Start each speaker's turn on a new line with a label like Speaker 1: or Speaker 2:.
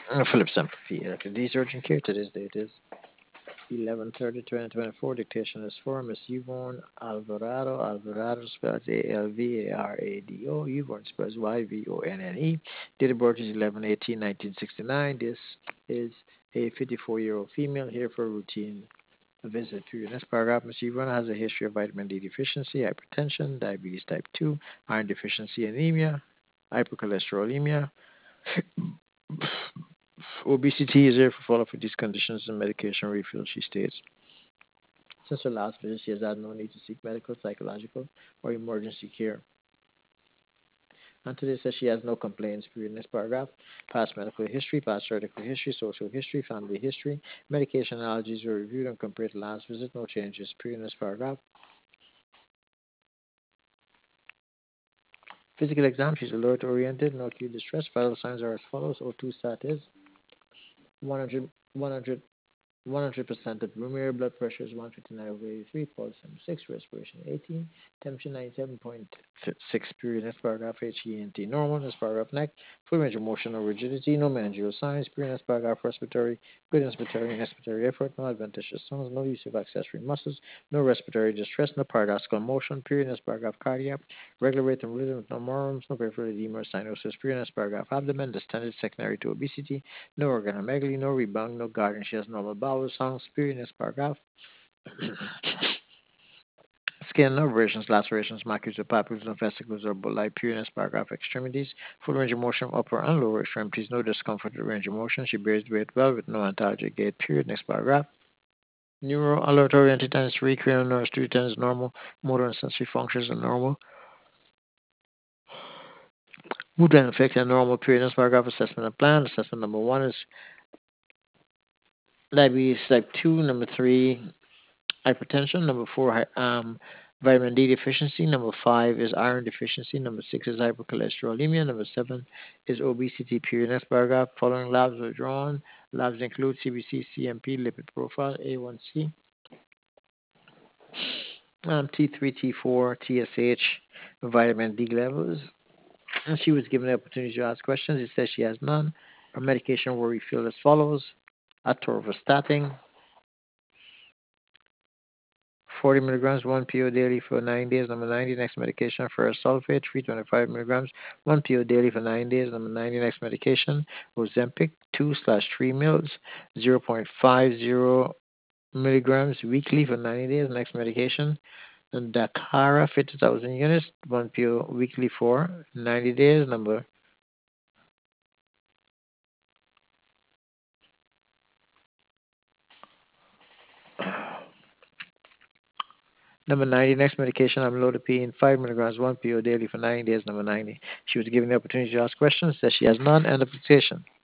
Speaker 1: Philip Semperfi. Okay, these urgent care. Today's date is 11/30/2024. Dictation is for Miss Yvonne Alvarado. Alvarado spells Alvarado. Yvonne spells Yvonne. Date of birth is 11/18/1969. This is a 54-year-old female here for routine visit. Period. Next paragraph. Miss Yvonne has a history of vitamin D deficiency, hypertension, diabetes type 2, iron deficiency anemia, hypercholesterolemia. Obesity is here for follow-up for these conditions and medication refill, she states. Since her last visit, she has had no need to seek medical, psychological, or emergency care. And today says she has no complaints. Period. Next paragraph. Past medical history, past surgical history, social history, family history. Medication allergies were reviewed and compared to last visit. No changes. Period. Next paragraph. Physical exam. She's alert oriented, no acute distress. Vital signs are as follows. O2 stat is 100, 100% of room air, blood pressure is 159/83, pulse 76, respiration 18, temperature 97.6, period. Next paragraph, HENT normal. Next paragraph, neck, full range of motion or rigidity, no meningeal signs, period. Next paragraph, respiratory, good inspiratory and expiratory effort, no adventitious sounds, no use of accessory muscles, no respiratory distress, no paradoxical motion, period. Next paragraph, cardiac, regular rate and rhythm with no murmurs, no peripheral edema or cyanosis, period. Next paragraph, abdomen, distended secondary to obesity, no organomegaly, no rebound, no guarding. She has normal bowel sound, spirit, next paragraph. Skin, no abrasions, lacerations, macules, or papules, no vesicles, or bulli, period, next paragraph. Extremities, full range of motion, upper and lower extremities, no discomfort or range of motion. She bears weight well with no antalgic gait, period, next paragraph. Neuro, alert oriented tendency, recreational nerves, two tendencies, normal. Motor and sensory functions are normal. Mood and affect are normal, period, next paragraph. Assessment and plan. Assessment number one is diabetes type 2, number 3, hypertension. Number 4, vitamin D deficiency. Number 5 is iron deficiency. Number 6 is hypercholesterolemia. Number 7 is obesity. Period. Next paragraph. Following labs were drawn. Labs include CBC, CMP, lipid profile, A1C, T3, T4, TSH, vitamin D levels. And she was given the opportunity to ask questions. It says she has none. Her medication were refilled as follows: atorvastatin, 40 milligrams, 1 PO daily for 9 days. Number 90, next medication for sulfate, 325 milligrams, 1 PO daily for 9 days. Number 90, next medication, Ozempic, 2/3 mils, 0.50 milligrams weekly for 90 days. Next medication, and Dakara, 50,000 units, 1 PO weekly for 90 days. Number 90, next medication, amlodipine, 5 milligrams, 1 PO daily for 9 days. Number 90. She was given the opportunity to ask questions, says she has none, and the petition.